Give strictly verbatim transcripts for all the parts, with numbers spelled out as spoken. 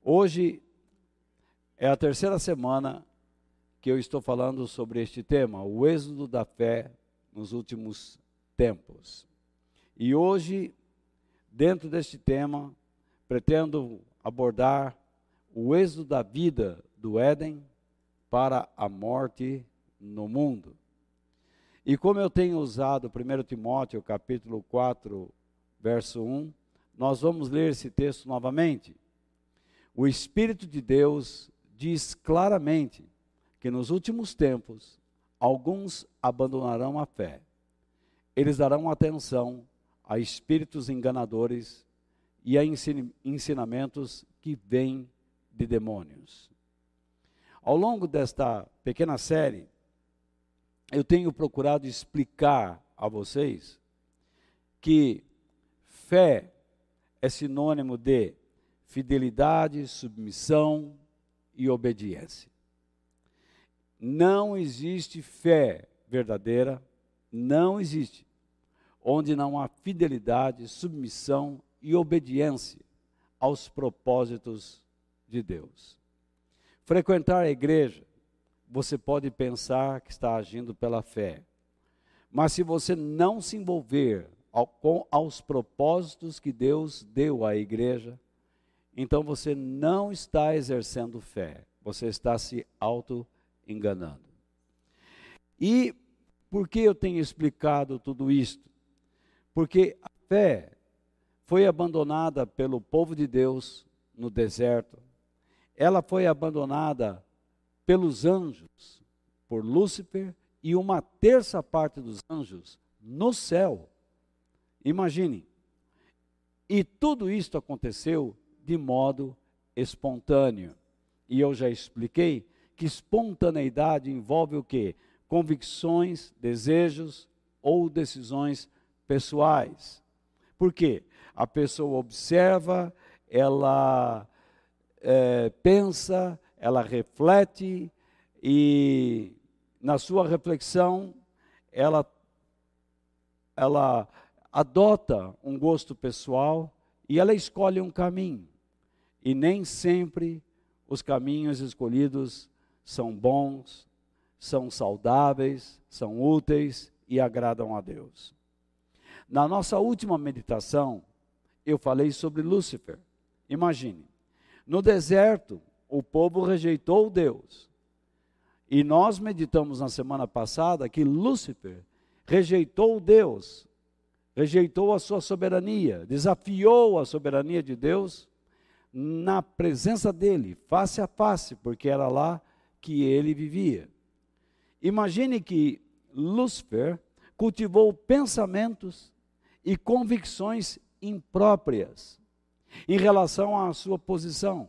Hoje é a terceira semana que eu estou falando sobre este tema, o êxodo da fé nos últimos tempos. E hoje, dentro deste tema, pretendo abordar o êxodo da vida do Éden para a morte no mundo. E como eu tenho usado primeiro Timóteo, capítulo quatro, verso um, nós vamos ler esse texto novamente. O Espírito de Deus diz claramente que nos últimos tempos, alguns abandonarão a fé. Eles darão atenção a espíritos enganadores e a ensinamentos que vêm de demônios. Ao longo desta pequena série, eu tenho procurado explicar a vocês que fé é sinônimo de fidelidade, submissão e obediência. Não existe fé verdadeira, não existe, onde não há fidelidade, submissão e obediência aos propósitos de Deus. Frequentar a igreja, você pode pensar que está agindo pela fé, mas se você não se envolver ao, com aos propósitos que Deus deu à igreja, então você não está exercendo fé, você está se auto-enganando. E por que eu tenho explicado tudo isto? Porque a fé foi abandonada pelo povo de Deus no deserto, ela foi abandonada pelos anjos, por Lúcifer e uma terça parte dos anjos no céu. Imaginem. E tudo isto aconteceu de modo espontâneo. E eu já expliquei que espontaneidade envolve o quê? Convicções, desejos ou decisões pessoais. Por quê? A pessoa observa, ela é, pensa, ela reflete e na sua reflexão ela, ela adota um gosto pessoal e ela escolhe um caminho. E nem sempre os caminhos escolhidos são bons, são saudáveis, são úteis e agradam a Deus. Na nossa última meditação, eu falei sobre Lúcifer. Imagine, no deserto, o povo rejeitou Deus. E nós meditamos na semana passada que Lúcifer rejeitou Deus, rejeitou a sua soberania, desafiou a soberania de Deus na presença dele, face a face, porque era lá que ele vivia. Imagine que Lúcifer cultivou pensamentos e convicções impróprias em relação à sua posição.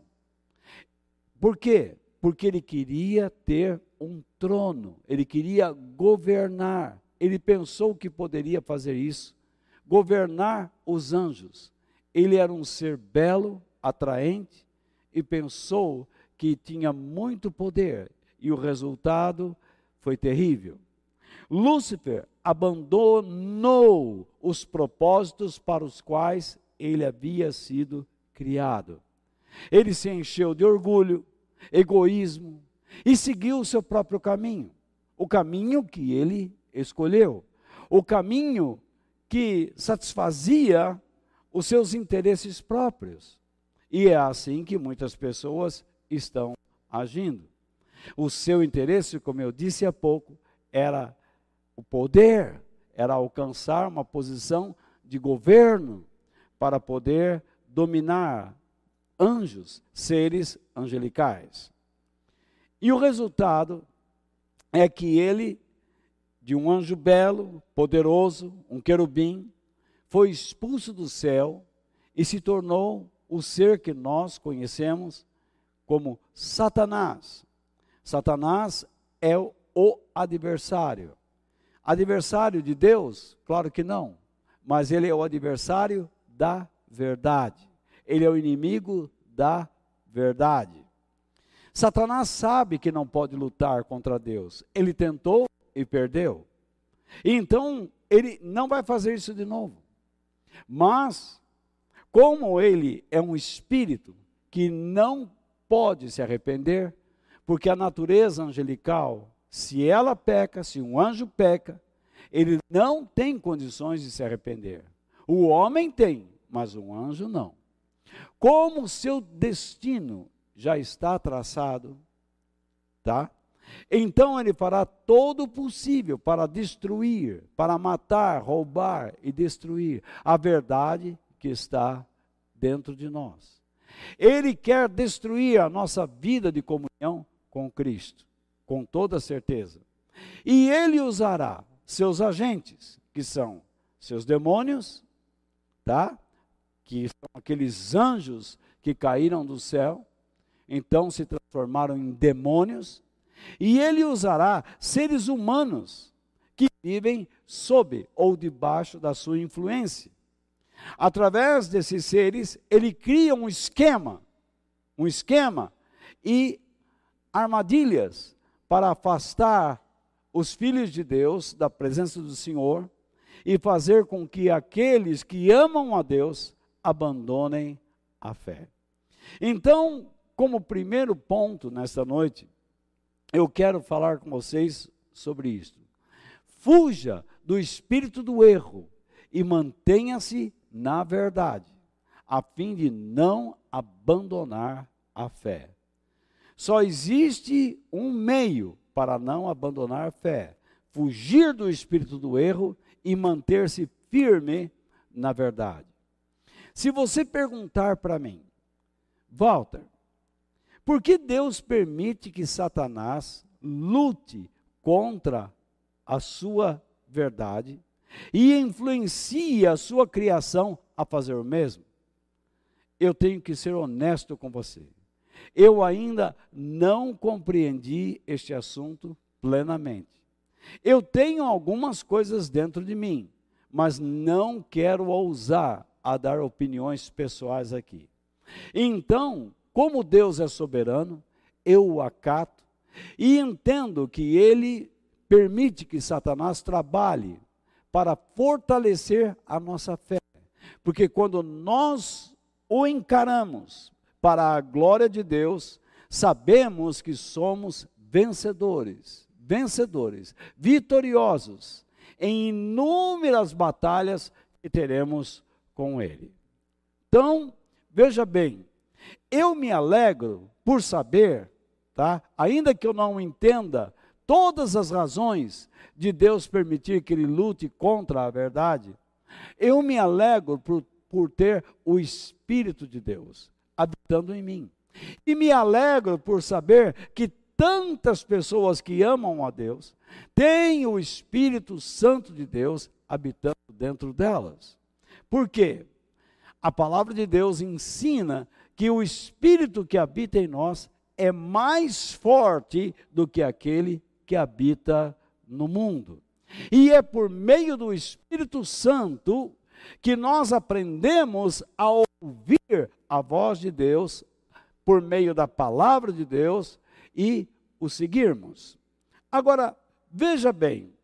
Por quê? Porque ele queria ter um trono, ele queria governar, ele pensou que poderia fazer isso, governar os anjos. Ele era um ser belo, atraente, e pensou que tinha muito poder, e o resultado foi terrível. Lúcifer abandonou os propósitos para os quais ele havia sido criado. Ele se encheu de orgulho, egoísmo e seguiu o seu próprio caminho, o caminho que ele escolheu, o caminho que satisfazia os seus interesses próprios. E é assim que muitas pessoas estão agindo. O seu interesse, como eu disse há pouco, era o poder, era alcançar uma posição de governo para poder dominar anjos, seres angelicais. E o resultado é que ele, de um anjo belo, poderoso, um querubim, foi expulso do céu e se tornou o ser que nós conhecemos como Satanás. Satanás é o adversário. Adversário de Deus? Claro que não, mas ele é o adversário da verdade. Ele é o inimigo da verdade. Satanás sabe que não pode lutar contra Deus. Ele tentou e perdeu. E então, ele não vai fazer isso de novo. Mas, como ele é um espírito que não pode se arrepender, porque a natureza angelical, se ela peca, se um anjo peca, ele não tem condições de se arrepender. O homem tem, mas o anjo não. Como o seu destino já está traçado, tá? Então ele fará todo o possível para destruir, para matar, roubar e destruir a verdade que está dentro de nós. Ele quer destruir a nossa vida de comunhão com Cristo, com toda certeza. E ele usará seus agentes, que são seus demônios, tá? Que são aqueles anjos que caíram do céu, então se transformaram em demônios, e ele usará seres humanos que vivem sob ou debaixo da sua influência. Através desses seres, ele cria um esquema, um esquema e armadilhas para afastar os filhos de Deus da presença do Senhor e fazer com que aqueles que amam a Deus abandonem a fé. Então, como primeiro ponto nesta noite, eu quero falar com vocês sobre isto. Fuja do espírito do erro e mantenha-se na verdade, a fim de não abandonar a fé. Só existe um meio para não abandonar a fé: fugir do espírito do erro e manter-se firme na verdade. Se você perguntar para mim, Walter, por que Deus permite que Satanás lute contra a sua verdade e influencie a sua criação a fazer o mesmo? Eu tenho que ser honesto com você. Eu ainda não compreendi este assunto plenamente. Eu tenho algumas coisas dentro de mim, mas não quero ousar a dar opiniões pessoais aqui. Então, como Deus é soberano, eu o acato e entendo que Ele permite que Satanás trabalhe para fortalecer a nossa fé. Porque quando nós o encaramos para a glória de Deus, sabemos que somos vencedores, vencedores, vitoriosos em inúmeras batalhas que teremos com Ele. Então, veja bem, eu me alegro por saber, tá? Ainda que eu não entenda todas as razões de Deus permitir que Ele lute contra a verdade, eu me alegro por, por ter o Espírito de Deus habitando em mim. E me alegro por saber que tantas pessoas que amam a Deus têm o Espírito Santo de Deus habitando dentro delas. Por quê? A palavra de Deus ensina que o Espírito que habita em nós é mais forte do que aquele que habita no mundo. E é por meio do Espírito Santo que nós aprendemos a ouvir a voz de Deus por meio da palavra de Deus e o seguirmos. Agora, veja bem,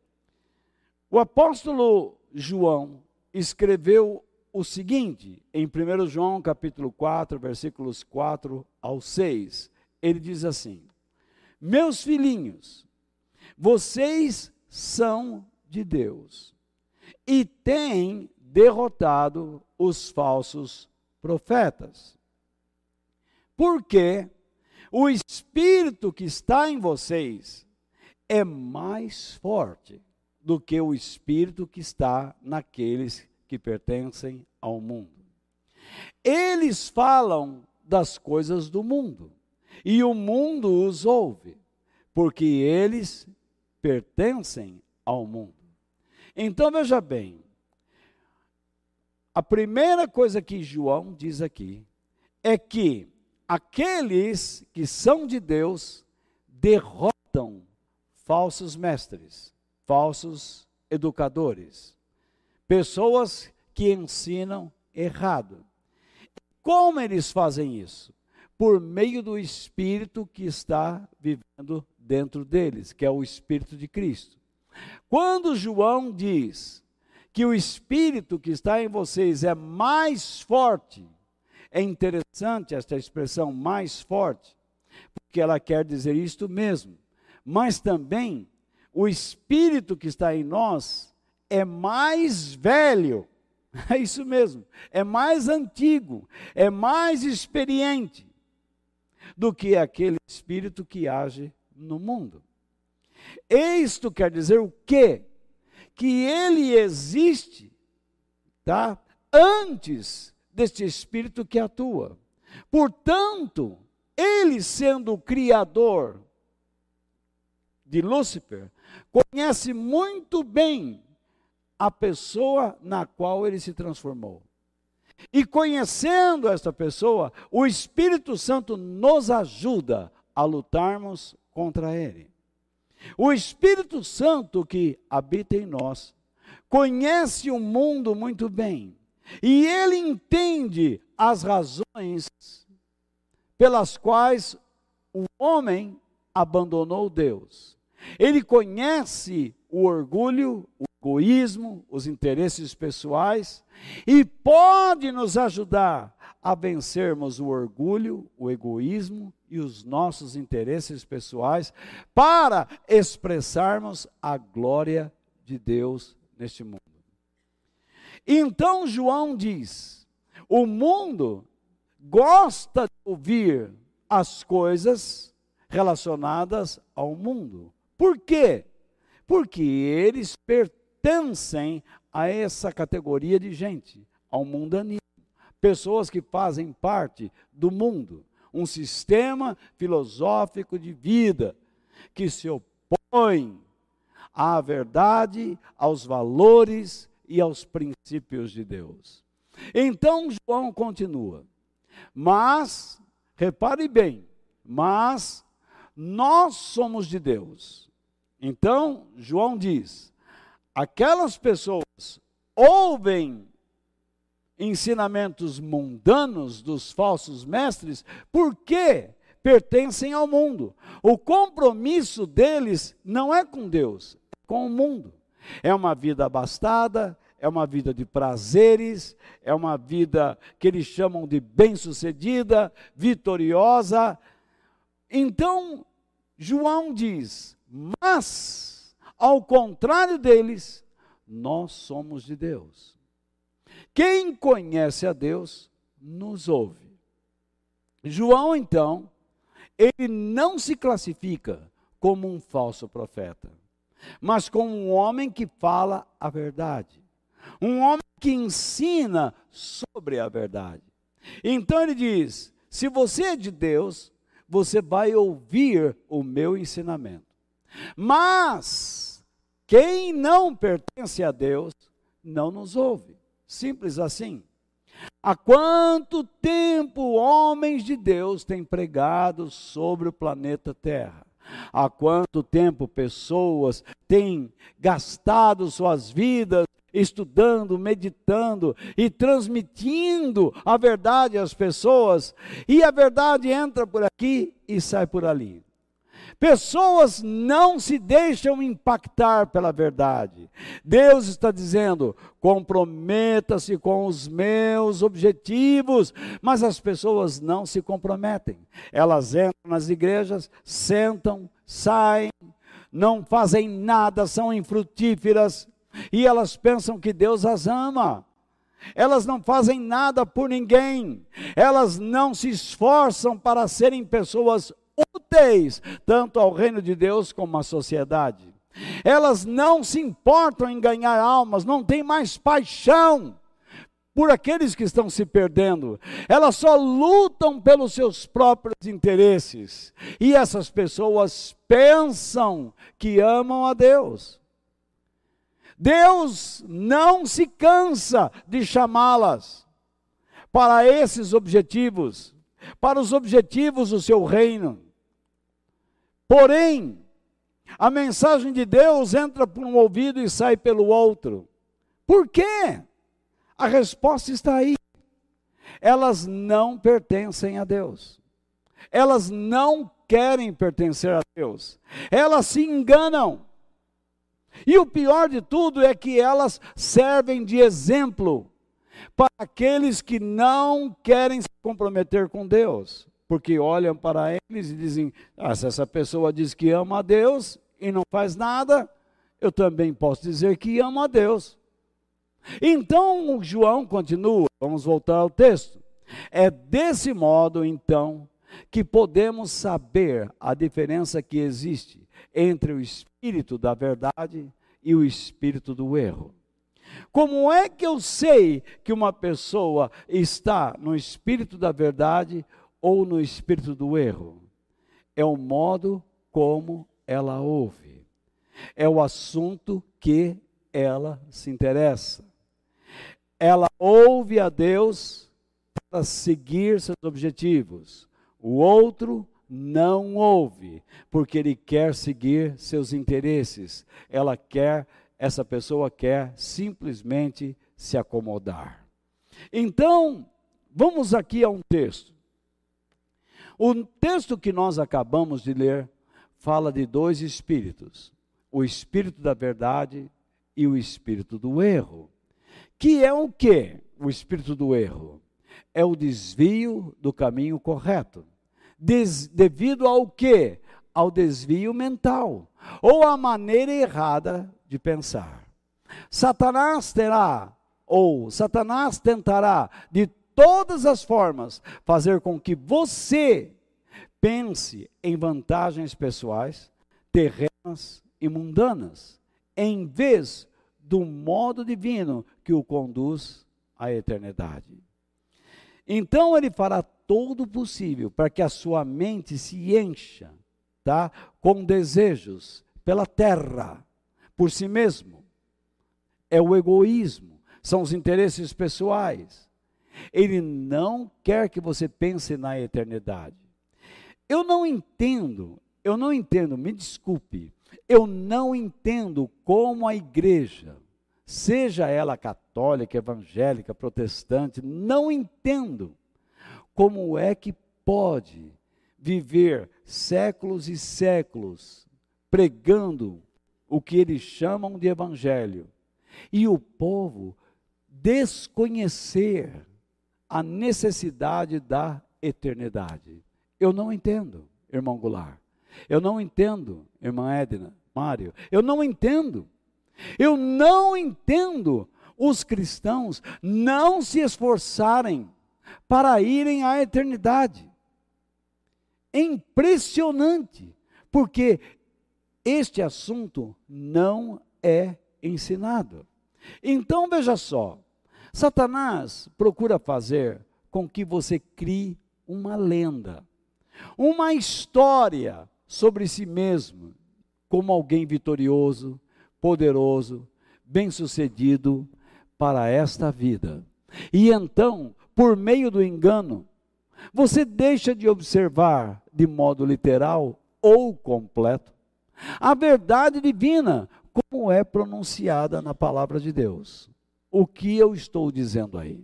o apóstolo João escreveu o seguinte, em primeiro João capítulo quatro, versículos quatro ao seis, ele diz assim: meus filhinhos, vocês são de Deus e têm derrotado os falsos profetas, porque o Espírito que está em vocês é mais forte do que o Espírito que está naqueles que pertencem ao mundo. Eles falam das coisas do mundo, e o mundo os ouve, porque eles pertencem ao mundo. Então veja bem, a primeira coisa que João diz aqui é que aqueles que são de Deus derrotam falsos mestres, falsos educadores, pessoas que ensinam errado. Como eles fazem isso? Por meio do Espírito que está vivendo dentro deles, que é o Espírito de Cristo. Quando João diz que o Espírito que está em vocês é mais forte, é interessante esta expressão mais forte, porque ela quer dizer isto mesmo. Mas também o espírito que está em nós é mais velho. É isso mesmo, é mais antigo, é mais experiente do que aquele espírito que age no mundo. Isto quer dizer o quê? Que ele existe, tá? Antes deste espírito que atua. Portanto, ele sendo o criador de Lúcifer, conhece muito bem a pessoa na qual ele se transformou. E conhecendo esta pessoa, o Espírito Santo nos ajuda a lutarmos contra ele. O Espírito Santo que habita em nós, conhece o mundo muito bem, e ele entende as razões pelas quais o homem abandonou Deus. Ele conhece o orgulho, o egoísmo, os interesses pessoais, e pode nos ajudar a vencermos o orgulho, o egoísmo e os nossos interesses pessoais, para expressarmos a glória de Deus neste mundo. Então João diz, o mundo gosta de ouvir as coisas relacionadas ao mundo. Por quê? Porque eles pertencem a essa categoria de gente, ao mundanismo. Pessoas que fazem parte do mundo, um sistema filosófico de vida que se opõe à verdade, aos valores e aos princípios de Deus. Então João continua, mas, repare bem, mas nós somos de Deus. Então João diz, aquelas pessoas ouvem ensinamentos mundanos dos falsos mestres porque pertencem ao mundo. O compromisso deles não é com Deus, é com o mundo. É uma vida abastada, é uma vida de prazeres, é uma vida que eles chamam de bem-sucedida, vitoriosa. Então, João diz, mas, ao contrário deles, nós somos de Deus. Quem conhece a Deus, nos ouve. João, então, ele não se classifica como um falso profeta, mas como um homem que fala a verdade. Um homem que ensina sobre a verdade. Então ele diz, se você é de Deus, você vai ouvir o meu ensinamento. Mas, quem não pertence a Deus, não nos ouve. Simples assim. Há quanto tempo homens de Deus têm pregado sobre o planeta Terra? Há quanto tempo pessoas têm gastado suas vidas estudando, meditando e transmitindo a verdade às pessoas, e a verdade entra por aqui e sai por ali. Pessoas não se deixam impactar pela verdade. Deus está dizendo, comprometa-se com os meus objetivos, mas as pessoas não se comprometem. Elas entram nas igrejas, sentam, saem, não fazem nada, são infrutíferas, e elas pensam que Deus as ama. Elas não fazem nada por ninguém, elas não se esforçam para serem pessoas úteis, tanto ao reino de Deus como à sociedade. Elas não se importam em ganhar almas, não têm mais paixão por aqueles que estão se perdendo. Elas só lutam pelos seus próprios interesses. E essas pessoas pensam que amam a Deus. Deus não se cansa de chamá-las para esses objetivos, para os objetivos do seu reino. Porém, a mensagem de Deus entra por um ouvido e sai pelo outro. Por quê? A resposta está aí. Elas não pertencem a Deus. Elas não querem pertencer a Deus. Elas se enganam. E o pior de tudo é que elas servem de exemplo. para aqueles que não querem se comprometer com Deus, porque olham para eles e dizem: ah, se essa pessoa diz que ama a Deus e não faz nada, eu também posso dizer que amo a Deus. Então João continua, vamos voltar ao texto. É desse modo, então, que podemos saber a diferença que existe entre o espírito da verdade e o espírito do erro. Como é que eu sei que uma pessoa está no espírito da verdade ou no espírito do erro? É o modo como ela ouve. É o assunto que ela se interessa. Ela ouve a Deus para seguir seus objetivos. O outro não ouve, porque ele quer seguir seus interesses. Ela quer, essa pessoa quer simplesmente se acomodar. Então, vamos aqui a um texto. O texto que nós acabamos de ler fala de dois espíritos: o espírito da verdade e o espírito do erro. Que é o quê? O espírito do erro é o desvio do caminho correto. Des, devido ao quê? Ao desvio mental, ou à maneira errada de pensar. Satanás terá, ou Satanás tentará, de todas as formas, fazer com que você pense em vantagens pessoais, terrenas e mundanas, em vez do modo divino que o conduz à eternidade. Então ele fará todo o possível para que a sua mente se encha, tá, com desejos pela terra, por si mesmo. É o egoísmo, são os interesses pessoais. Ele não quer que você pense na eternidade. Eu não entendo, eu não entendo, me desculpe, eu não entendo como a igreja, seja ela católica, evangélica, protestante, não entendo como é que pode viver séculos e séculos pregando o que eles chamam de evangelho e o povo desconhecer a necessidade da eternidade. Eu não entendo, irmão Goulart. Eu não entendo, irmã Edna, Mário. Eu não entendo. Eu não entendo os cristãos não se esforçarem para irem à eternidade. É impressionante, porque este assunto não é ensinado. Então veja só, Satanás procura fazer com que você crie uma lenda, uma história sobre si mesmo, como alguém vitorioso, poderoso, bem-sucedido para esta vida. E então, por meio do engano, você deixa de observar de modo literal ou completo a verdade divina, como é pronunciada na palavra de Deus. O que eu estou dizendo aí?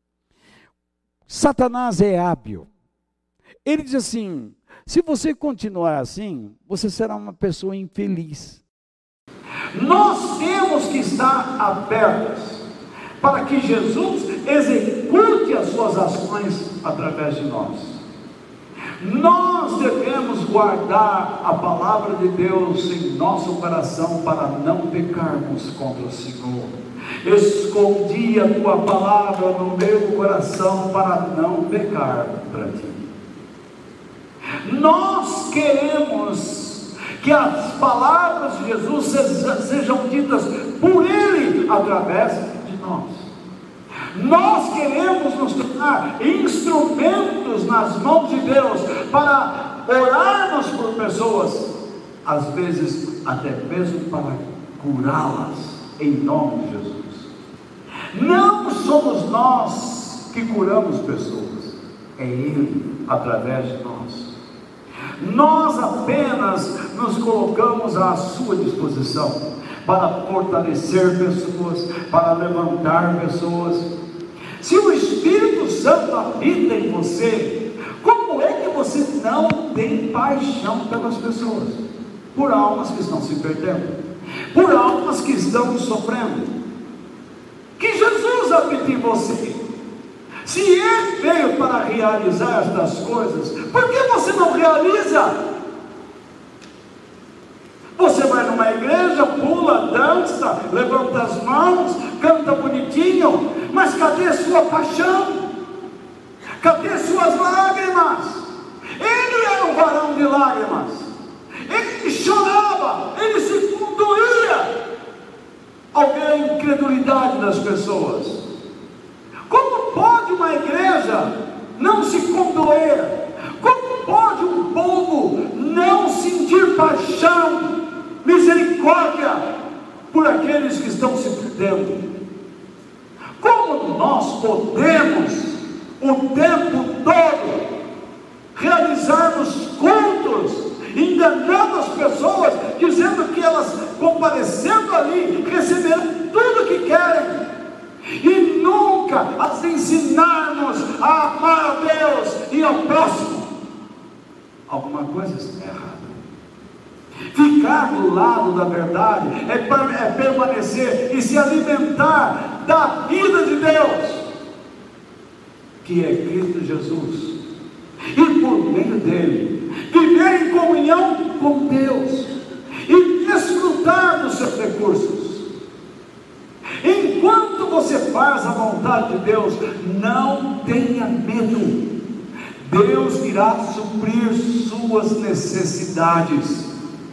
Satanás é hábil. Ele diz assim: se você continuar assim, você será uma pessoa infeliz. Nós temos que estar abertos para que Jesus execute as suas ações através de nós. Nós devemos guardar a palavra de Deus em nosso coração para não pecarmos contra o Senhor. Escondi a tua palavra no meu coração para não pecar contra ti. Nós queremos que as palavras de Jesus sejam ditas por Ele através de nós. Nós queremos nos tornar instrumentos nas mãos de Deus para orarmos por pessoas, às vezes até mesmo para curá-las em nome de Jesus. Não somos nós que curamos pessoas, é Ele através de nós. Nós apenas nos colocamos à sua disposição para fortalecer pessoas, para levantar pessoas. Se o Espírito Santo habita em você, como é que você não tem paixão pelas pessoas? Por almas que estão se perdendo, por almas que estão sofrendo. Que Jesus habite em você. Se Ele veio para realizar estas coisas, por que você não realiza? Você vai numa igreja, pula, dança, levanta as mãos, canta bonitinho, mas cadê sua paixão? Cadê suas lágrimas? Ele era um varão de lágrimas, ele chorava, ele se condoía ao ver a incredulidade das pessoas. Como pode uma igreja não se condoer? Como pode um povo não sentir paixão, misericórdia por aqueles que estão se perdendo? Como nós podemos o tempo todo realizarmos cultos, enganando as pessoas, dizendo que elas, comparecendo ali, receberão tudo que querem, e nunca as ensinarmos a amar a Deus e ao próximo? Alguma coisa está errada. Ficar do lado da verdade é, é permanecer e se alimentar da vida de Deus, que é Cristo Jesus, e por meio dele viver em comunhão com Deus e desfrutar dos seus recursos. Enquanto você faz a vontade de Deus, não tenha medo. Deus irá suprir suas necessidades.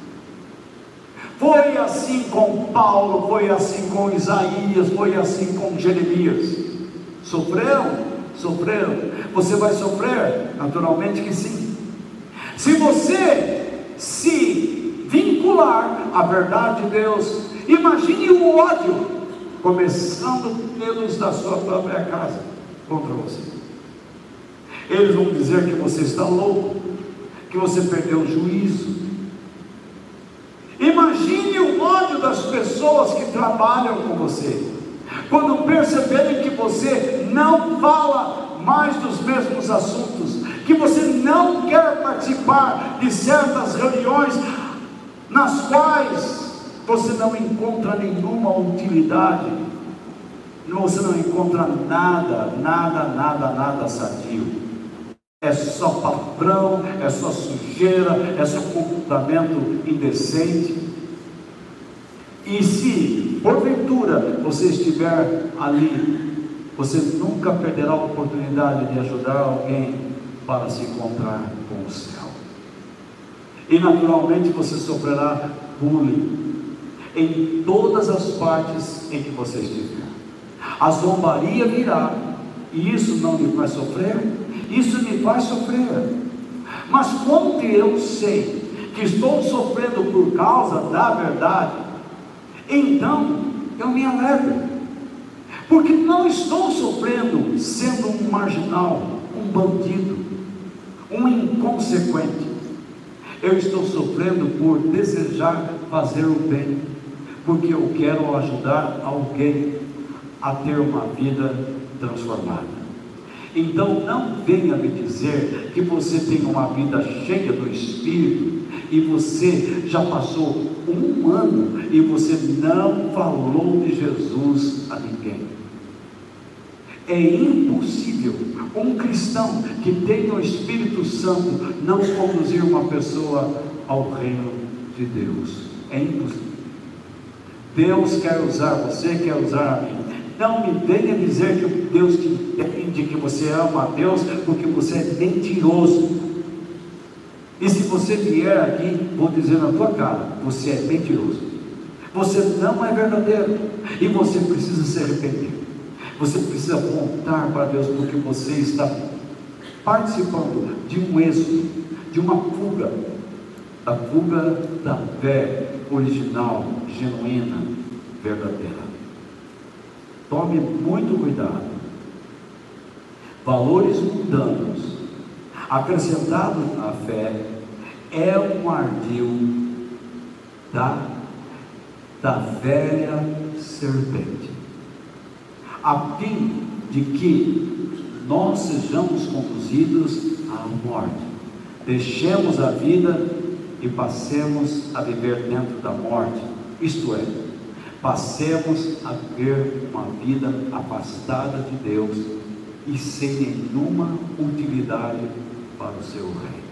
Foi assim com Paulo, foi assim com Isaías, foi assim com Jeremias. Sofreram? Sofreram. Você vai sofrer? Naturalmente que sim. Se você se vincular à verdade de Deus, imagine o ódio começando pelos da sua própria casa contra você. Eles vão dizer que você está louco, que você perdeu o juízo. Imagine o ódio das pessoas que trabalham com você, quando perceberem que você não fala mais dos mesmos assuntos, que você não quer participar de certas reuniões nas quais você não encontra nenhuma utilidade, você não encontra nada, nada, nada, nada sadio. É só palavrão, é só sujeira, é só comportamento indecente. E se porventura você estiver ali, você nunca perderá a oportunidade de ajudar alguém para se encontrar com o céu. E naturalmente você sofrerá bullying em todas as partes em que você estiver. A zombaria virá, e isso não lhe faz sofrer? Isso me faz sofrer. Mas quando eu sei que estou sofrendo por causa da verdade, então eu me alegro, porque não estou sofrendo sendo um marginal, um bandido, um inconsequente. Eu estou sofrendo por desejar fazer o bem, porque eu quero ajudar alguém a ter uma vida transformada. Então não venha me dizer que você tem uma vida cheia do Espírito e você já passou um ano e você não falou de Jesus a ninguém. É impossível um cristão que tenha o Espírito Santo não conduzir uma pessoa ao reino de Deus. É impossível. Deus quer usar você, quer usar a mim. Não me venha dizer que Deus te entende, que você ama a Deus, porque você é mentiroso. E se você vier aqui, vou dizer na tua cara, você é mentiroso. Você não é verdadeiro. E você precisa se arrepender. Você precisa voltar para Deus, porque você está participando de um êxodo, de uma fuga, da fuga da fé original, genuína, verdadeira. Tome muito cuidado. Valores mundanos acrescentados à fé é um ardil da, da velha serpente, a fim de que nós sejamos conduzidos à morte, deixemos a vida e passemos a viver dentro da morte, isto é, passemos a ter uma vida afastada de Deus e sem nenhuma utilidade para o seu reino.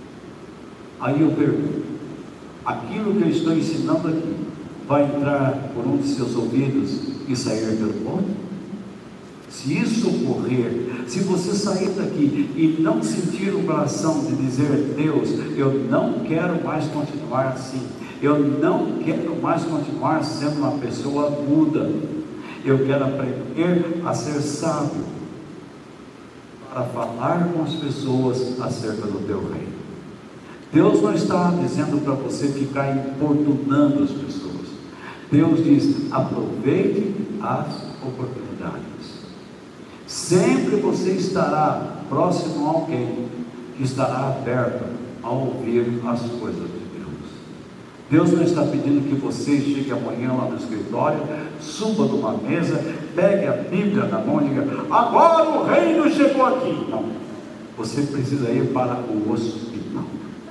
Aí eu pergunto, aquilo que eu estou ensinando aqui vai entrar por um de seus ouvidos e sair pelo outro? Se isso ocorrer, se você sair daqui e não sentir o coração de dizer: Deus, eu não quero mais continuar assim, eu não quero mais continuar sendo uma pessoa muda, eu quero aprender a ser sábio para falar com as pessoas acerca do teu reino. Deus não está dizendo para você ficar importunando as pessoas. Deus diz: aproveite as oportunidades. Sempre você estará próximo a alguém que estará aberto a ouvir as coisas de Deus. Deus não está pedindo que você chegue amanhã lá no escritório, suba numa mesa, pegue a Bíblia na mão e diga: agora o reino chegou aqui. Não, você precisa ir para o hospital.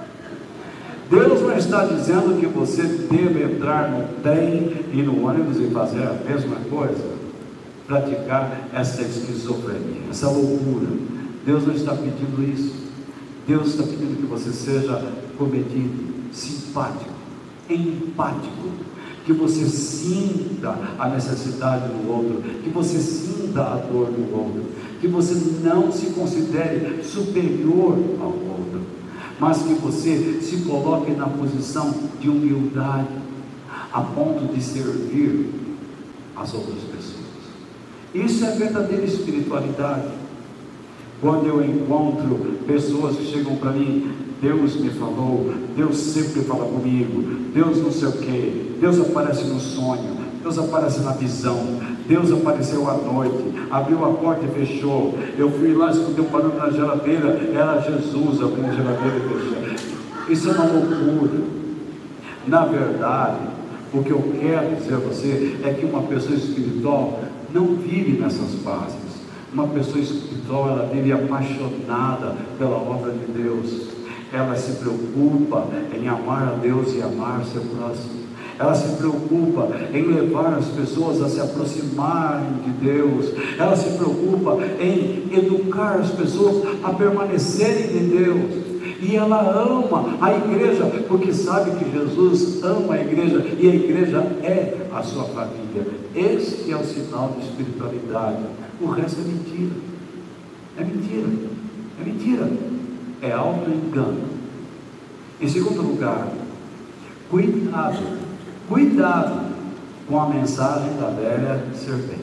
Deus não está dizendo que você deve entrar no trem e no ônibus e fazer a mesma coisa, praticar essa esquizofrenia, essa loucura. Deus não está pedindo isso. Deus está pedindo que você seja comedido, simpático, empático, que você sinta a necessidade do outro, que você sinta a dor do outro, que você não se considere superior ao outro, mas que você se coloque na posição de humildade, a ponto de servir as outras pessoas. Isso é verdadeira espiritualidade. Quando eu encontro pessoas que chegam para mim: Deus me falou, Deus sempre fala comigo, Deus não sei o que, Deus aparece no sonho, Deus aparece na visão, Deus apareceu à noite, abriu a porta e fechou, eu fui lá, escutei um barulho na geladeira, era Jesus abrindo a geladeira e fechando. Isso é uma loucura. Na verdade, o que eu quero dizer a você é que uma pessoa espiritual não vive nessas bases. Uma pessoa espiritual, ela vive apaixonada pela obra de Deus. Ela se preocupa em amar a Deus e amar seu próximo. Ela se preocupa em levar as pessoas a se aproximarem de Deus. Ela se preocupa em educar as pessoas a permanecerem de Deus. E ela ama a igreja, porque sabe que Jesus ama a igreja, e a igreja é a sua família. Esse é o sinal de espiritualidade. O resto é mentira. É mentira. É mentira. É auto-engano. Em segundo lugar, cuidado, cuidado com a mensagem da velha serpente.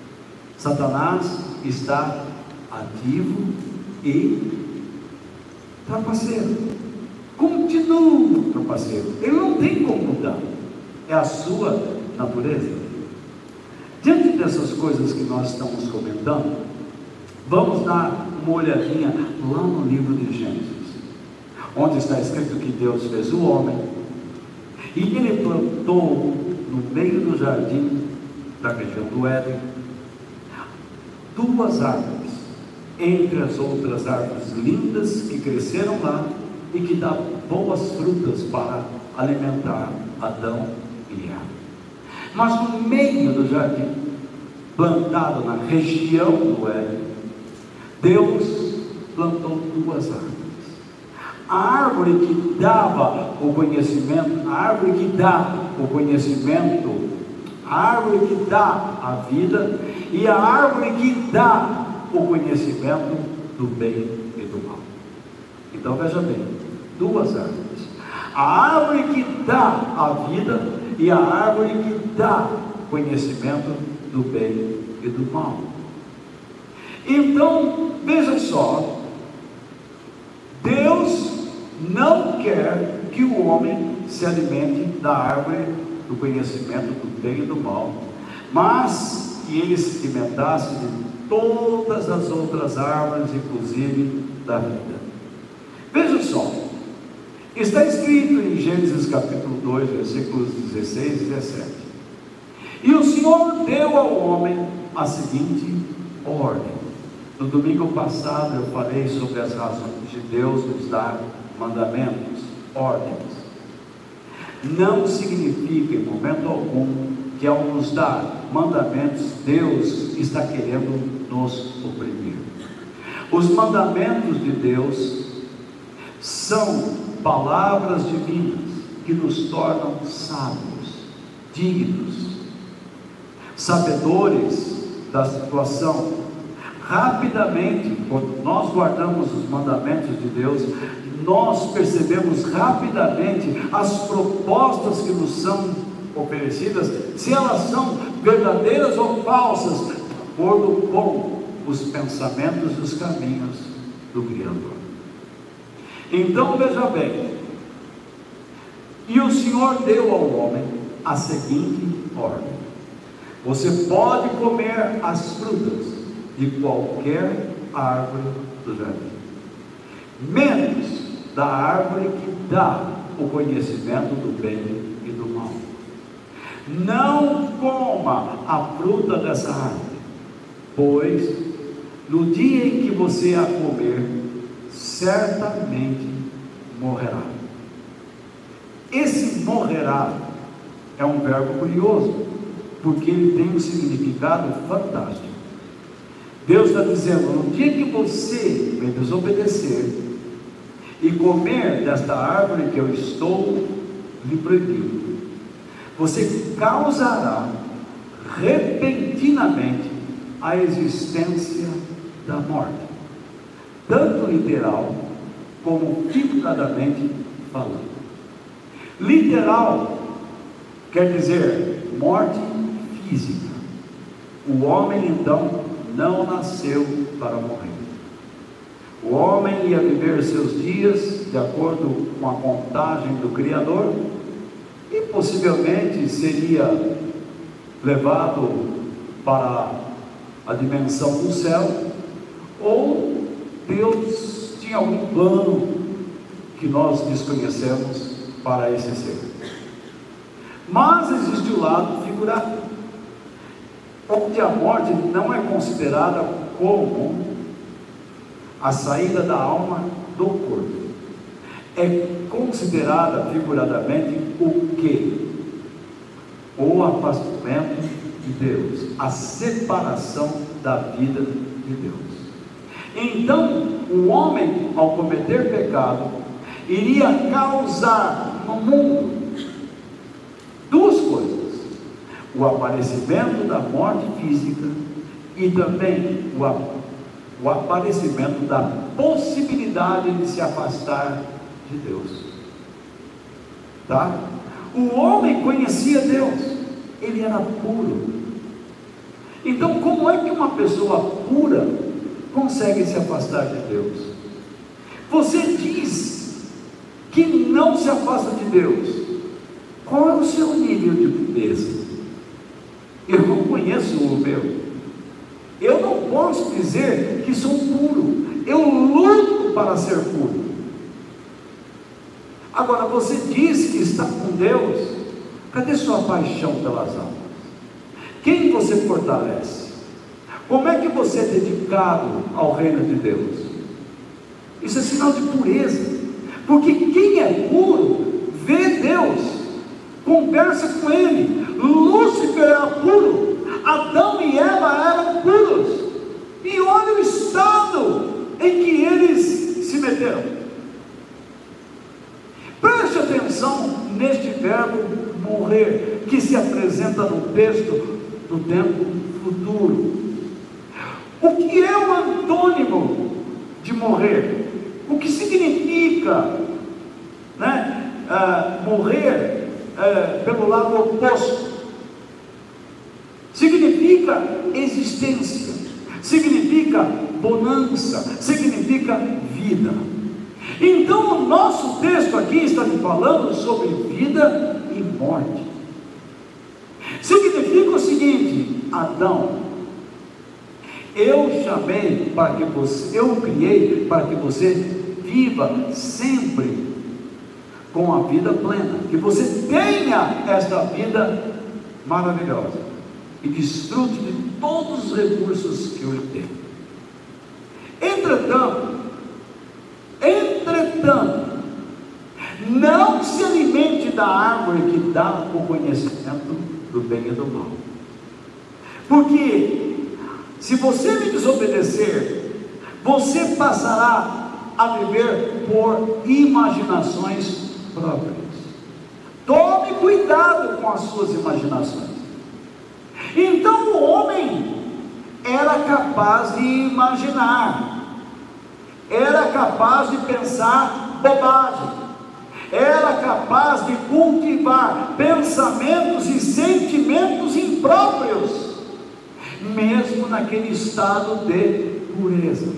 Satanás está ativo e trapaceiro, continua trapaceiro, ele não tem como mudar, é a sua natureza. Diante dessas coisas que nós estamos comentando, vamos dar uma olhadinha lá no livro de Gênesis, onde está escrito que Deus fez o homem, e ele plantou no meio do jardim da região do Éden duas árvores, entre as outras árvores lindas que cresceram lá e que dão boas frutas para alimentar Adão e Eva. Mas no meio do jardim, plantado na região do Éden, Deus plantou duas árvores. A árvore que dava o conhecimento, a árvore que dá o conhecimento, a árvore que dá a vida, e a árvore que dá o conhecimento do bem e do mal. Então veja bem, duas árvores: a árvore que dá a vida e a árvore que dá conhecimento do bem e do mal. Então veja só, Deus não quer que o homem se alimente da árvore do conhecimento do bem e do mal, mas que ele se alimentasse de todas as outras árvores, inclusive da vida. Veja só, está escrito em Gênesis capítulo dois, versículos dezesseis e dezessete: e o Senhor deu ao homem a seguinte ordem. No domingo passado eu falei sobre as razões de Deus nos dar mandamentos, ordens. Não significa em momento algum que ao nos dar mandamentos, Deus está querendo nos oprimir. Os mandamentos de Deus são palavras divinas que nos tornam sábios, dignos, sabedores da situação. Rapidamente, quando nós guardamos os mandamentos de Deus, nós percebemos rapidamente as propostas que nos são oferecidas, se elas são verdadeiras ou falsas, de acordo com os pensamentos e os caminhos do Criador. Então veja bem, e o Senhor deu ao homem a seguinte ordem: você pode comer as frutas de qualquer árvore do jardim, menos da árvore que dá o conhecimento do bem e do mal. Não coma a fruta dessa árvore, pois no dia em que você a comer, certamente morrerá. Esse morrerá é um verbo curioso, porque ele tem um significado fantástico. Deus está dizendo: no dia que você me desobedecer e comer desta árvore que eu estou lhe proibindo, você causará repentinamente a existência da morte, tanto literal como figurativamente falando. Literal quer dizer morte física. O homem então não nasceu para morrer. O homem ia viver seus dias de acordo com a contagem do Criador e possivelmente seria levado para a dimensão do céu, ou Deus tinha algum plano que nós desconhecemos para esse ser. Mas existe o lado figurado, onde a morte não é considerada como a saída da alma do corpo, é considerada figuradamente o que? O afastamento de Deus, a separação da vida de Deus. Então, o homem, ao cometer pecado, iria causar no mundo duas coisas: o aparecimento da morte física e também o, o aparecimento da possibilidade de se afastar de Deus. Tá? O homem conhecia Deus, ele era puro. Então, como é que uma pessoa pura consegue se afastar de Deus? Você diz que não se afasta de Deus. Qual é o seu nível de pureza? Eu não conheço o meu. Eu não posso dizer que sou puro. Eu luto para ser puro. Agora, você diz que está com Deus. Cadê sua paixão pelas almas? Quem você fortalece? Como é que você é dedicado ao reino de Deus? Isso é sinal de pureza. Porque quem é puro vê Deus, conversa com Ele. Lúcifer era puro, Adão e Eva eram puros, e olha o estado em que eles se meteram. Preste atenção neste verbo morrer, que se apresenta no texto do tempo futuro. O que é o antônimo de morrer? O que significa, né, uh, morrer uh, pelo lado oposto? Significa existência, significa bonança, significa vida. Então o nosso texto aqui está falando sobre vida e morte. Significa o seguinte: Adão, eu chamei para que você, eu criei para que você viva sempre com a vida plena, que você tenha esta vida maravilhosa e desfrute de todos os recursos que eu tenho. Entretanto, entretanto, não se alimente da árvore que dá o conhecimento do bem e do mal. Porque se você me desobedecer, você passará a viver por imaginações próprias. Tome cuidado com as suas imaginações. Então o homem era capaz de imaginar, era capaz de pensar bobagem, era capaz de cultivar pensamentos e sentimentos impróprios, mesmo naquele estado de pureza.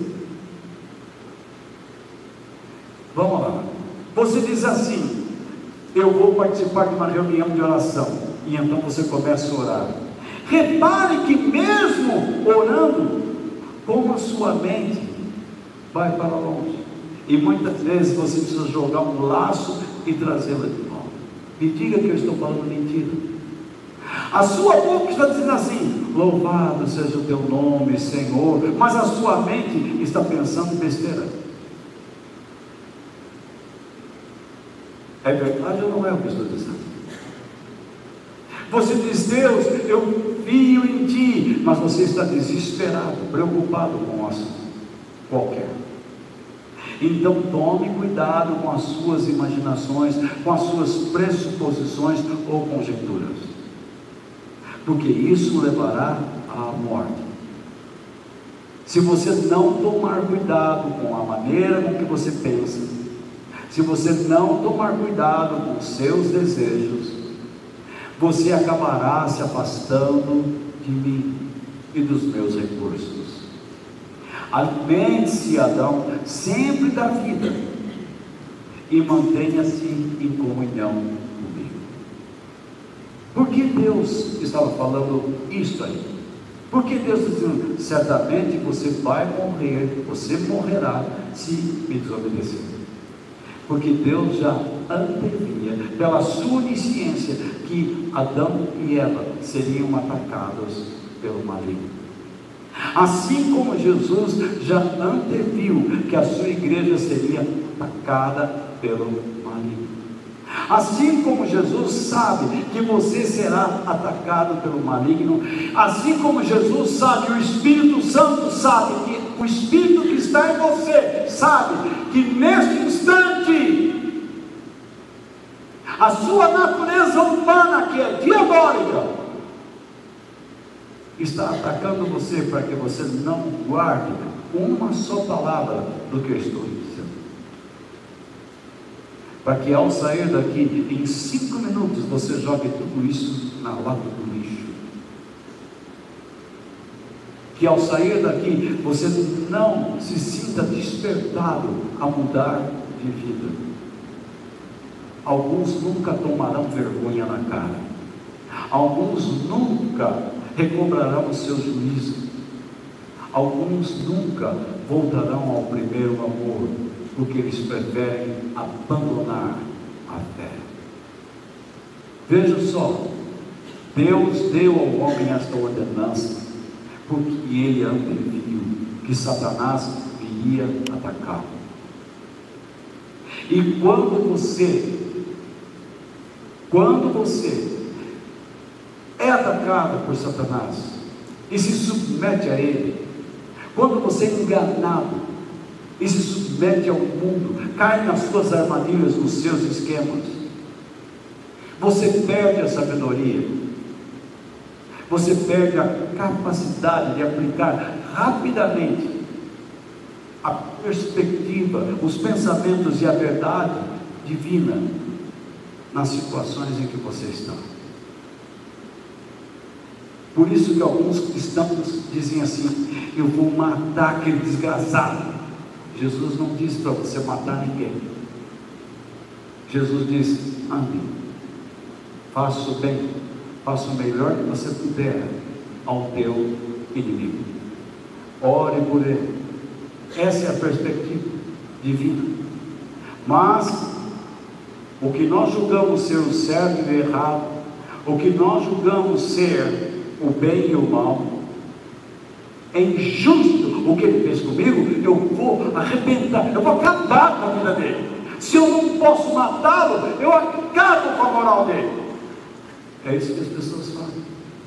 Vamos lá, você diz assim: eu vou participar de uma reunião de oração, e então você começa a orar. Repare que mesmo orando, como a sua mente vai para longe, e muitas vezes você precisa jogar um laço e trazê-la de volta. Me diga que eu estou falando mentira. A sua boca está dizendo assim: louvado seja o teu nome, Senhor, mas a sua mente está pensando besteira. É verdade ou não é o que eu estou dizendo? Você diz: Deus, eu confio em Ti, mas você está desesperado, preocupado com um assunto qualquer. Então tome cuidado com as suas imaginações, com as suas pressuposições ou conjecturas, porque isso levará à morte. Se você não tomar cuidado com a maneira com que você pensa, se você não tomar cuidado com os seus desejos, você acabará se afastando de mim e dos meus recursos. Alimente-se, Adão, sempre da vida, e mantenha-se em comunhão comigo. Por que Deus estava falando isso aí? Porque Deus está dizendo: certamente você vai morrer, você morrerá se me desobedecer. Porque Deus já antevia, pela sua onisciência, que Adão e Eva seriam atacados pelo maligno. Assim como Jesus já anteviu que a sua igreja seria atacada pelo maligno. Assim como Jesus sabe que você será atacado pelo maligno, assim como Jesus sabe, o Espírito Santo sabe, que o Espírito que está em você sabe que neste instante a sua natureza humana, que é diabólica, está atacando você para que você não guarde uma só palavra do que eu estou dizendo, para que ao sair daqui em cinco minutos você jogue tudo isso na lata do lixo, que ao sair daqui você não se sinta despertado a mudar de vida. Alguns nunca tomarão vergonha na cara, alguns nunca recobrarão o seu juízo, alguns nunca voltarão ao primeiro amor, porque eles preferem abandonar a fé. Veja só, Deus deu ao homem esta ordenança, porque ele anteviu que Satanás viria atacá-lo. E quando você, quando você é atacado por Satanás e se submete a ele, quando você é enganado e se submete ao mundo, cai nas suas armadilhas, nos seus esquemas, você perde a sabedoria, você perde a capacidade de aplicar rapidamente a perspectiva, os pensamentos e a verdade divina nas situações em que você está. Por isso que alguns cristãos dizem assim: eu vou matar aquele desgraçado. Jesus não disse para você matar ninguém. Jesus disse: ande, faça o bem, faça o melhor que você puder ao teu inimigo, ore por ele. Essa é a perspectiva divina. Mas o que nós julgamos ser o certo e o errado, o que nós julgamos ser o bem e o mal, é injusto o que ele fez comigo, eu vou arrebentar, eu vou acabar com a vida dele. Se eu não posso matá-lo, eu acabo com a moral dele. É isso que as pessoas fazem.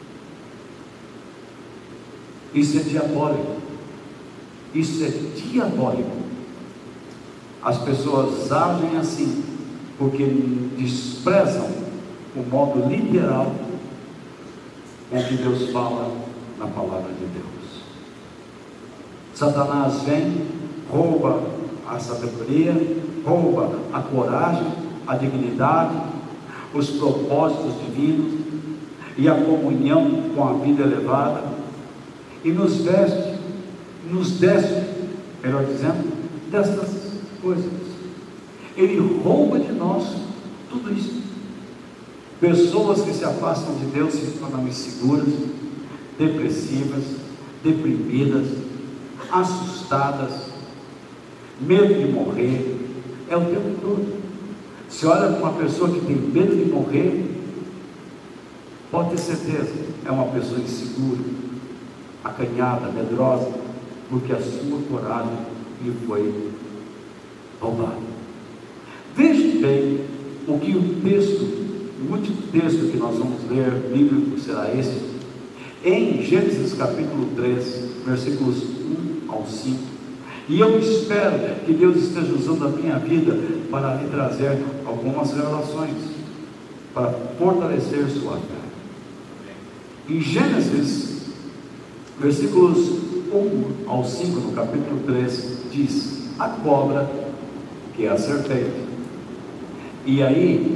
Isso é diabólico. Isso é diabólico. As pessoas agem assim porque desprezam o modo literal com que Deus fala na palavra de Deus. Satanás vem, rouba a sabedoria, rouba a coragem, a dignidade, os propósitos divinos e a comunhão com a vida elevada, e nos veste, nos desce, melhor dizendo, destas coisas. Ele rouba de nós tudo isso. Pessoas que se afastam de Deus se tornam inseguras, depressivas, deprimidas, assustadas, medo de morrer, é o tempo todo. Se olha para uma pessoa que tem medo de morrer, pode ter certeza, é uma pessoa insegura, acanhada, medrosa, porque a sua coragem lhe foi roubada. Veja bem o que o texto, o último texto que nós vamos ler, bíblico, será esse, em Gênesis capítulo três, versículos um ao cinco. E eu espero que Deus esteja usando a minha vida para lhe trazer algumas revelações, para fortalecer sua fé. Em Gênesis, versículos um ao cinco, no capítulo três, diz: a cobra, que é a serpente. E aí,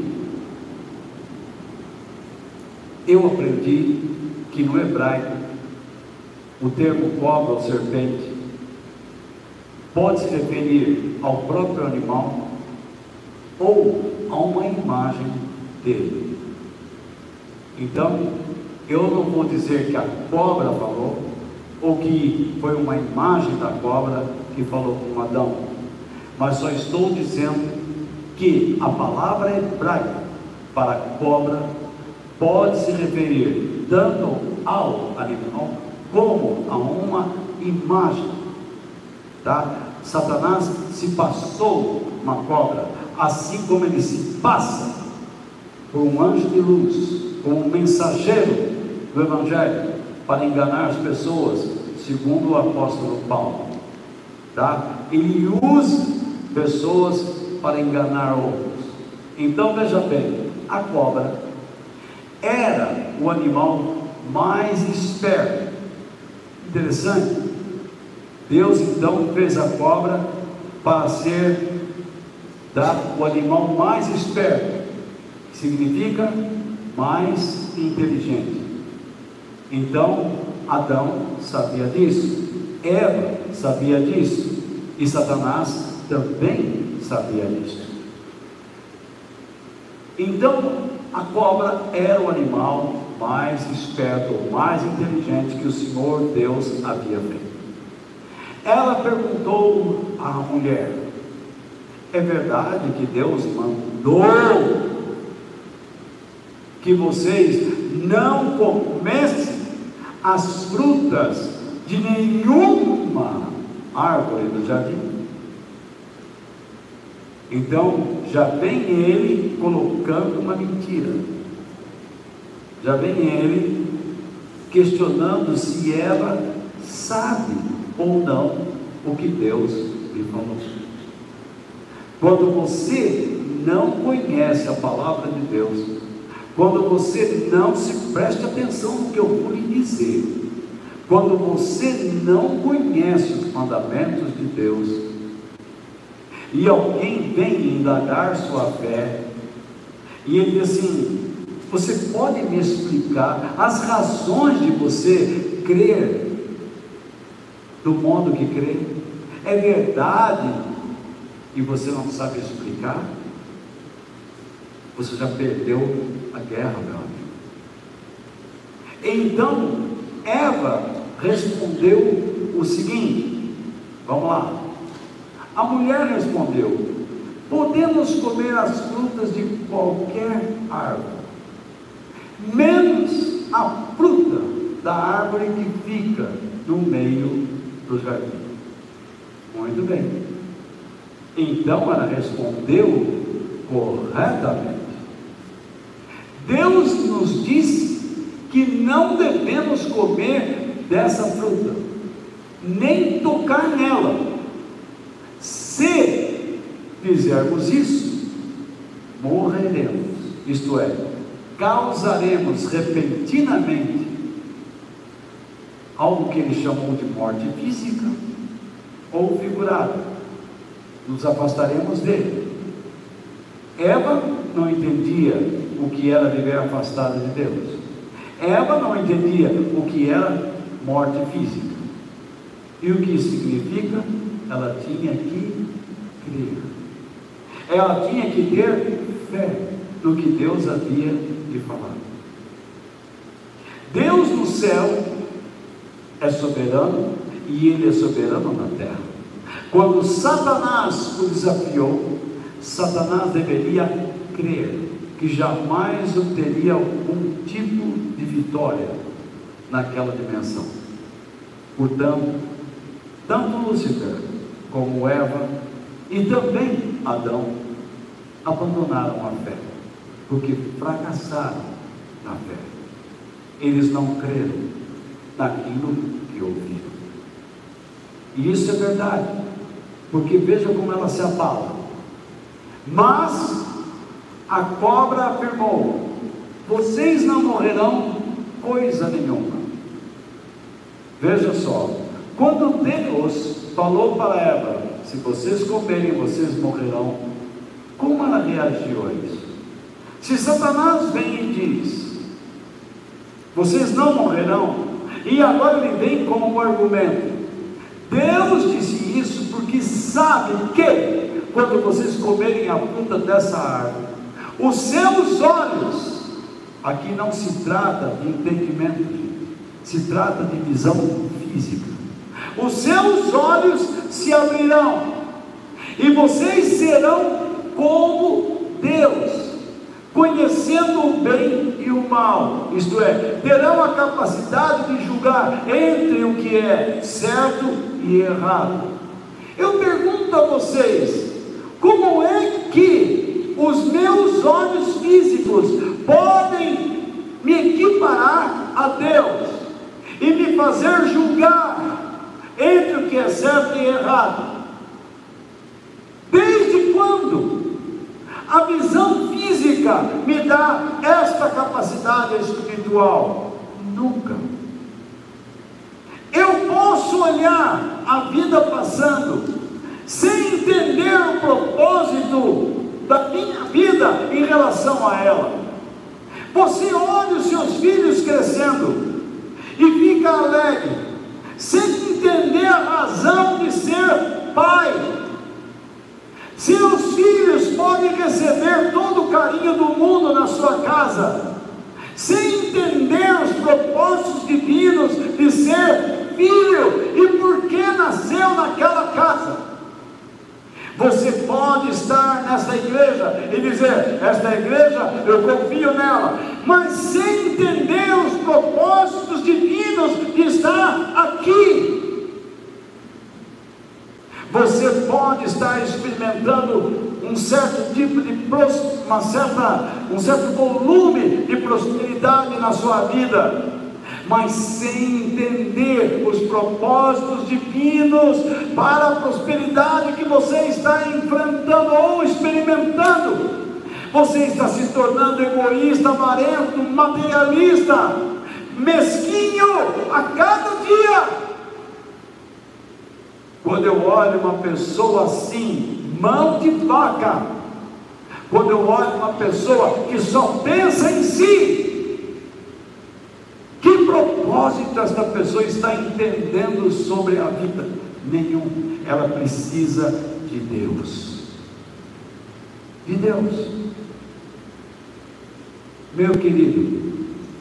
eu aprendi que no hebraico, o termo cobra ou serpente pode se referir ao próprio animal ou a uma imagem dele. Então, eu não vou dizer que a cobra falou, ou que foi uma imagem da cobra que falou com Adão, mas só estou dizendo que a palavra hebraica para cobra pode se referir tanto ao animal como a uma imagem, tá? Satanás se passou uma cobra, assim como ele se passa por um anjo de luz, como um mensageiro do Evangelho, para enganar as pessoas, segundo o apóstolo Paulo, tá? Ele usa pessoas para enganar outros. Então veja bem, a cobra era o animal mais esperto. Interessante. Deus então fez a cobra para ser tá, o animal mais esperto, que significa mais inteligente. Então Adão sabia disso, Eva sabia disso, e Satanás também sabia disso. Então a cobra era o animal mais esperto, mais inteligente que o Senhor Deus havia feito. Ela perguntou à mulher: é verdade que Deus mandou que vocês não comessem as frutas de nenhuma árvore do jardim? Então já vem ele colocando uma mentira, já vem ele questionando se Eva sabe ou não o que Deus lhe falou. Quando você não conhece a palavra de Deus, quando você não se preste atenção no que eu vou lhe dizer, quando você não conhece os mandamentos de Deus, e alguém vem indagar sua fé, e ele diz assim: você pode me explicar as razões de você crer do modo que crê? É verdade e você não sabe explicar? Você já perdeu a guerra, meu amigo. Então Eva respondeu o seguinte, vamos lá. A mulher respondeu: podemos comer as frutas de qualquer árvore, menos a fruta da árvore que fica no meio do jardim. Muito bem. Então ela respondeu corretamente. Deus nos diz que não devemos comer dessa fruta, nem tocar nela. Se fizermos isso, morreremos, isto é, causaremos repentinamente algo que ele chamou de morte física ou figurada, nos afastaremos dele. Eva não entendia o que era viver afastada de Deus. Eva não entendia o que era morte física. E o que isso significa? Ela tinha que crer. Ela tinha que ter fé no que Deus havia de falar. Deus no céu é soberano e Ele é soberano na terra. Quando Satanás o desafiou, Satanás deveria crer que jamais obteria algum tipo de vitória naquela dimensão. Portanto, tanto Lúcifer como Eva e também Adão abandonaram a fé, porque fracassaram na fé. Eles não creram naquilo que ouviram. E isso é verdade, porque veja como ela se abala. Mas a cobra afirmou: vocês não morrerão coisa nenhuma. Veja só, quando Deus falou para Eva: se vocês comerem, vocês morrerão, como ela reagiu a isso? Se Satanás vem e diz: vocês não morrerão, e agora ele vem com um argumento. Deus disse isso porque sabe que quando vocês comerem a fruta dessa árvore, os seus olhos, aqui não se trata de entendimento, se trata de visão física, os seus olhos se abrirão, e vocês serão como Deus, conhecendo o bem e o mal, isto é, terão a capacidade de julgar entre o que é certo e errado. Eu pergunto a vocês, como é que os meus olhos físicos podem me equiparar a Deus e me fazer julgar entre o que é certo e errado? Desde quando a visão física me dá esta capacidade espiritual? Nunca. Eu posso olhar a vida passando sem entender o propósito da minha vida em relação a ela. Você olha os seus filhos crescendo e fica alegre, sem entender a razão de ser pai. Seus filhos podem receber todo o carinho do mundo na sua casa, sem entender os propósitos divinos de ser filho e por que nasceu naquela casa. Você pode estar nessa igreja e dizer: esta igreja eu confio nela, mas sem entender os propósitos divinos de estar aqui. Você pode estar experimentando um certo tipo de uma certa, um certo volume de prosperidade na sua vida, mas sem entender os propósitos divinos para a prosperidade que você está enfrentando ou experimentando. Você está se tornando egoísta, avarento, materialista, mesquinho a cada dia. Quando eu olho uma pessoa assim, mão de vaca, quando eu olho uma pessoa que só pensa em si, que propósito esta pessoa está entendendo sobre a vida? Nenhum. Ela precisa de Deus. De Deus. Meu querido,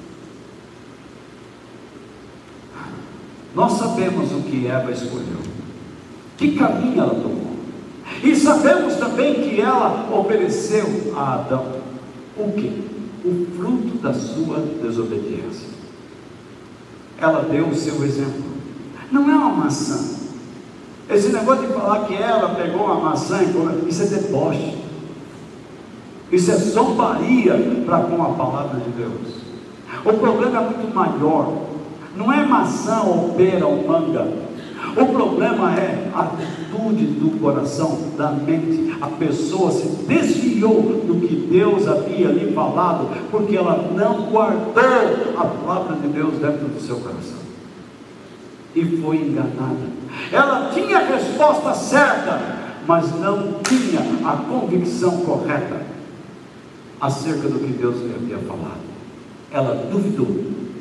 nós sabemos o que Eva escolheu, que caminho ela tomou, e sabemos também que ela ofereceu a Adão o quê? O fruto da sua desobediência. Ela deu o seu exemplo. Não é uma maçã. Esse negócio de falar que ela pegou uma maçã e comeu, isso é deboche. Isso é zombaria para com a palavra de Deus. O problema é muito maior. Não é maçã ou pera ou manga. O problema é a atitude do coração, da mente. A pessoa se desviou do que Deus havia lhe falado, porque ela não guardou a palavra de Deus dentro do seu coração. E foi enganada. Ela tinha a resposta certa, mas não tinha a convicção correta acerca do que Deus lhe havia falado. Ela duvidou.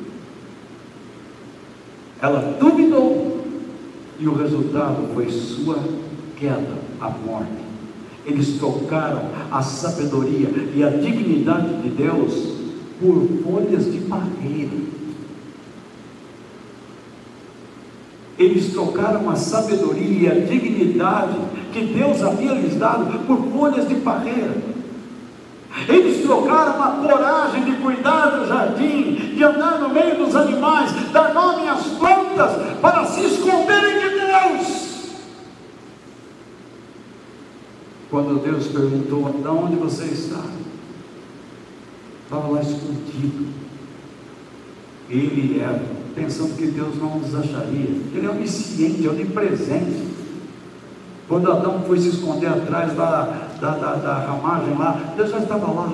Ela duvidou. E o resultado foi sua queda, a morte. Eles trocaram a sabedoria e a dignidade de Deus por folhas de parreira. Eles trocaram a sabedoria e a dignidade que Deus havia lhes dado por folhas de parreira. Eles trocaram a coragem de cuidar do jardim, de andar no meio dos animais, dar nome às plantas, para se esconderem de Deus. Quando Deus perguntou: de onde você está? Estava lá escondido. Ele e Eva, pensando que Deus não os acharia. Ele é onisciente, é onipresente. Quando Adão foi se esconder atrás da, da, da, da ramagem lá, Deus já estava lá.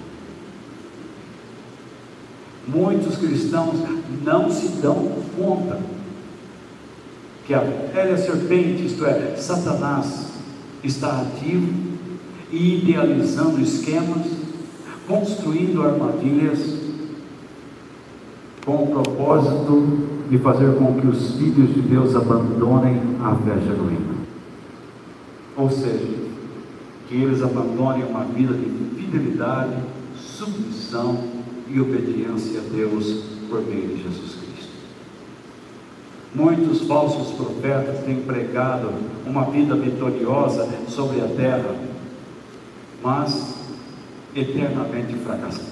Muitos cristãos não se dão conta que a velha serpente, isto é, Satanás, está ativo e idealizando esquemas, construindo armadilhas, com o propósito de fazer com que os filhos de Deus abandonem a fé genuína. Ou seja, que eles abandonem uma vida de fidelidade, submissão e obediência a Deus por meio de Jesus Cristo. Muitos falsos profetas têm pregado uma vida vitoriosa sobre a terra, mas eternamente fracassada,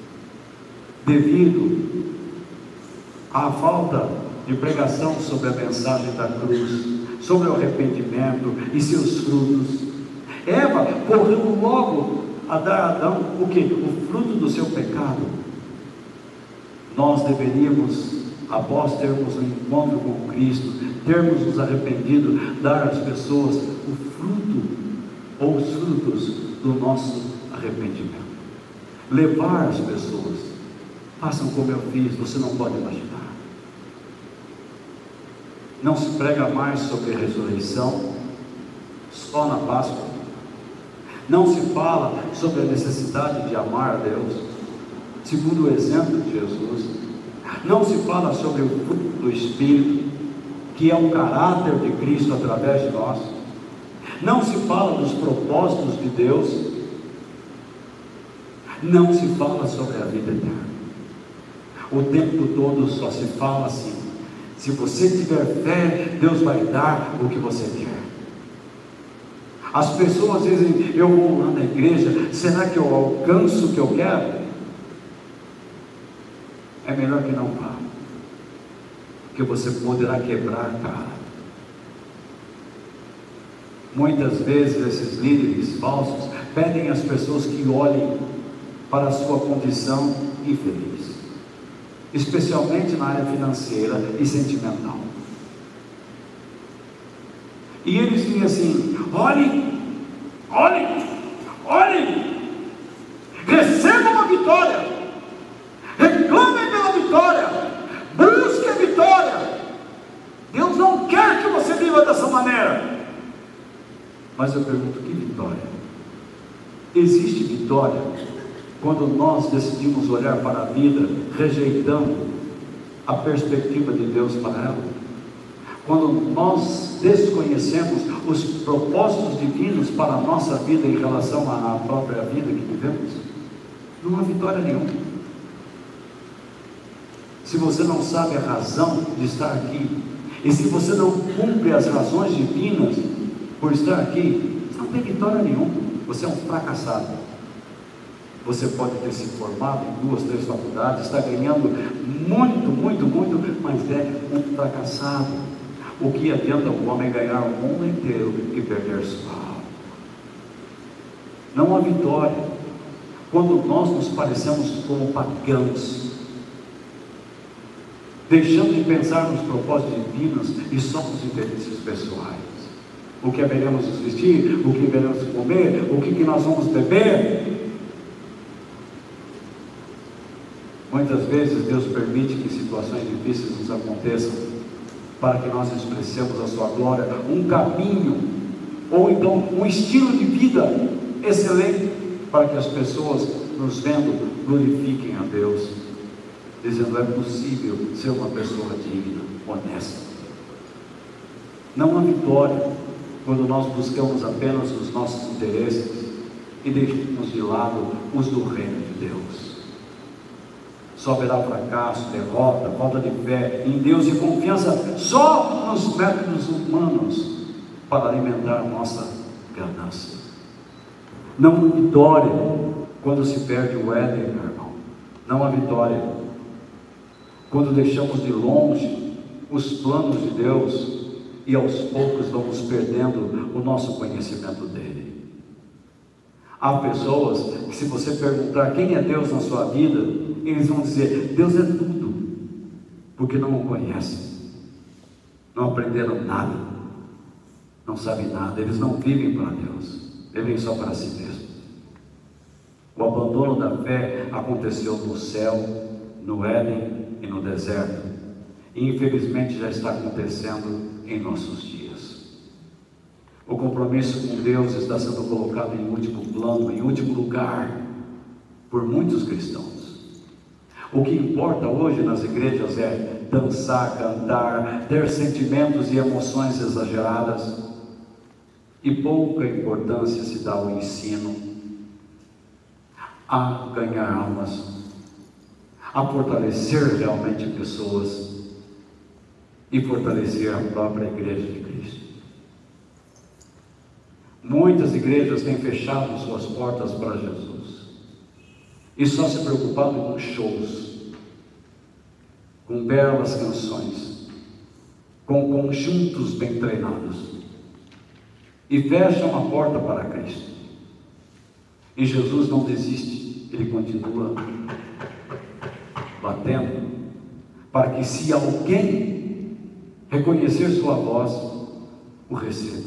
devido à falta de pregação sobre a mensagem da cruz, sobre o arrependimento e seus frutos. Eva correu logo a dar a Adão o que? O fruto do seu pecado. Nós deveríamos, após termos um encontro com Cristo, termos nos arrependido, dar às pessoas o fruto ou os frutos do nosso arrependimento. Levar as pessoas. Façam como eu fiz, você não pode imaginar. Não se prega mais sobre a ressurreição, só na Páscoa. Não se fala sobre a necessidade de amar a Deus, segundo o exemplo de Jesus. Não se fala sobre o fruto do Espírito, que é o caráter de Cristo através de nós. Não se fala dos propósitos de Deus. Não se fala sobre a vida eterna. O tempo todo só se fala assim: se você tiver fé, Deus vai dar o que você quer. As pessoas dizem: eu vou lá na igreja, será que eu alcanço o que eu quero? É melhor que não vá, porque você poderá quebrar a cara. Muitas vezes esses líderes falsos pedem às pessoas que olhem para a sua condição infeliz, especialmente na área financeira e sentimental. E eles dizem assim: olhem, olhem, olhem, recebam a vitória, reclamem pela vitória, busquem a vitória. Deus não quer que você viva dessa maneira. Mas eu pergunto: que vitória? Existe vitória quando nós decidimos olhar para a vida rejeitando a perspectiva de Deus para ela? Quando nós desconhecemos os propósitos divinos para a nossa vida em relação à própria vida que vivemos? Não há vitória nenhuma. Se você não sabe a razão de estar aqui, e se você não cumpre as razões divinas por estar aqui, você não tem vitória nenhuma. Você é um fracassado. Você pode ter se formado em duas, três faculdades, está ganhando muito, muito, muito, mas é um fracassado. O que adianta o homem ganhar o mundo inteiro e perder sua alma? Não há vitória quando nós nos parecemos como pagãos, deixando de pensar nos propósitos divinos e só nos interesses pessoais. O que haveremos nos vestir, o que haveremos comer, o que, que nós vamos beber. Muitas vezes Deus permite que situações difíceis nos aconteçam para que nós expressemos a sua glória, um caminho, ou então um estilo de vida excelente, para que as pessoas, nos vendo, glorifiquem a Deus, dizendo: é possível ser uma pessoa digna, honesta. Não há vitória quando nós buscamos apenas os nossos interesses e deixamos de lado os do reino de Deus. Só haverá fracasso, derrota, falta de fé em Deus e confiança só nos métodos humanos para alimentar nossa ganância. Não há vitória quando se perde o Éden, meu irmão. Não há vitória quando deixamos de longe os planos de Deus e aos poucos vamos perdendo o nosso conhecimento dele. Há pessoas que, se você perguntar quem é Deus na sua vida, eles vão dizer: Deus é tudo, porque não o conhecem, não aprenderam nada, não sabem nada, eles não vivem para Deus, vivem só para si mesmos. O abandono da fé aconteceu no céu, no Éden e no deserto, e infelizmente já está acontecendo em nossos dias. O compromisso com Deus está sendo colocado em último plano, em último lugar, por muitos cristãos. O que importa hoje nas igrejas é dançar, cantar, ter sentimentos e emoções exageradas, e pouca importância se dá ao ensino, a ganhar almas, a fortalecer realmente pessoas e fortalecer a própria igreja de Cristo. Muitas igrejas têm fechado suas portas para Jesus e só se preocupado com shows, com belas canções, com conjuntos bem treinados, e fecham a porta para Cristo. E Jesus não desiste, ele continua batendo, para que, se alguém reconhecer sua voz, o receba.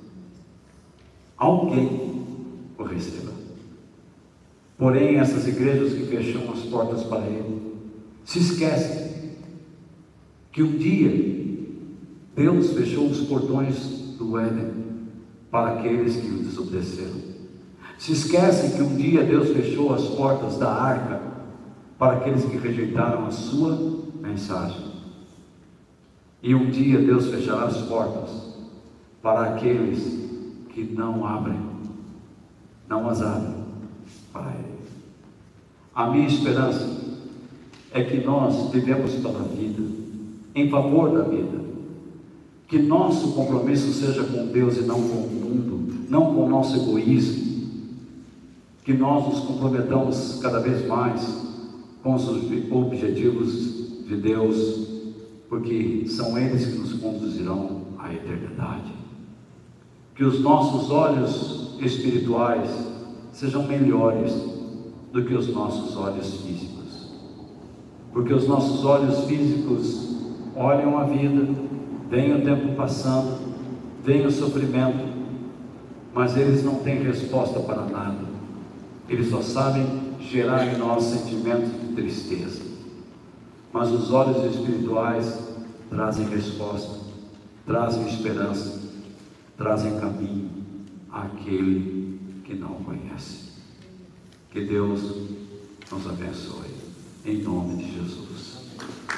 Alguém o receba. Porém, essas igrejas que fecham as portas para ele, se esquecem que um dia Deus fechou os portões do Éden para aqueles que o desobedeceram. Se esquecem que um dia Deus fechou as portas da arca para aqueles que rejeitaram a sua mensagem. E um dia Deus fechará as portas para aqueles que não abrem, não as abrem para Ele. A minha esperança é que nós vivemos pela vida, em favor da vida, que nosso compromisso seja com Deus e não com o mundo, não com o nosso egoísmo, que nós nos comprometamos cada vez mais com os objetivos de Deus, porque são eles que nos conduzirão à eternidade. Que os nossos olhos espirituais sejam melhores do que os nossos olhos físicos, porque os nossos olhos físicos olham a vida, vem o tempo passando, vem o sofrimento, mas eles não têm resposta para nada, eles só sabem gerar em nós sentimentos de tristeza. Mas os olhos espirituais trazem resposta, trazem esperança, trazem caminho àquele que não conhece. Que Deus nos abençoe, em nome de Jesus.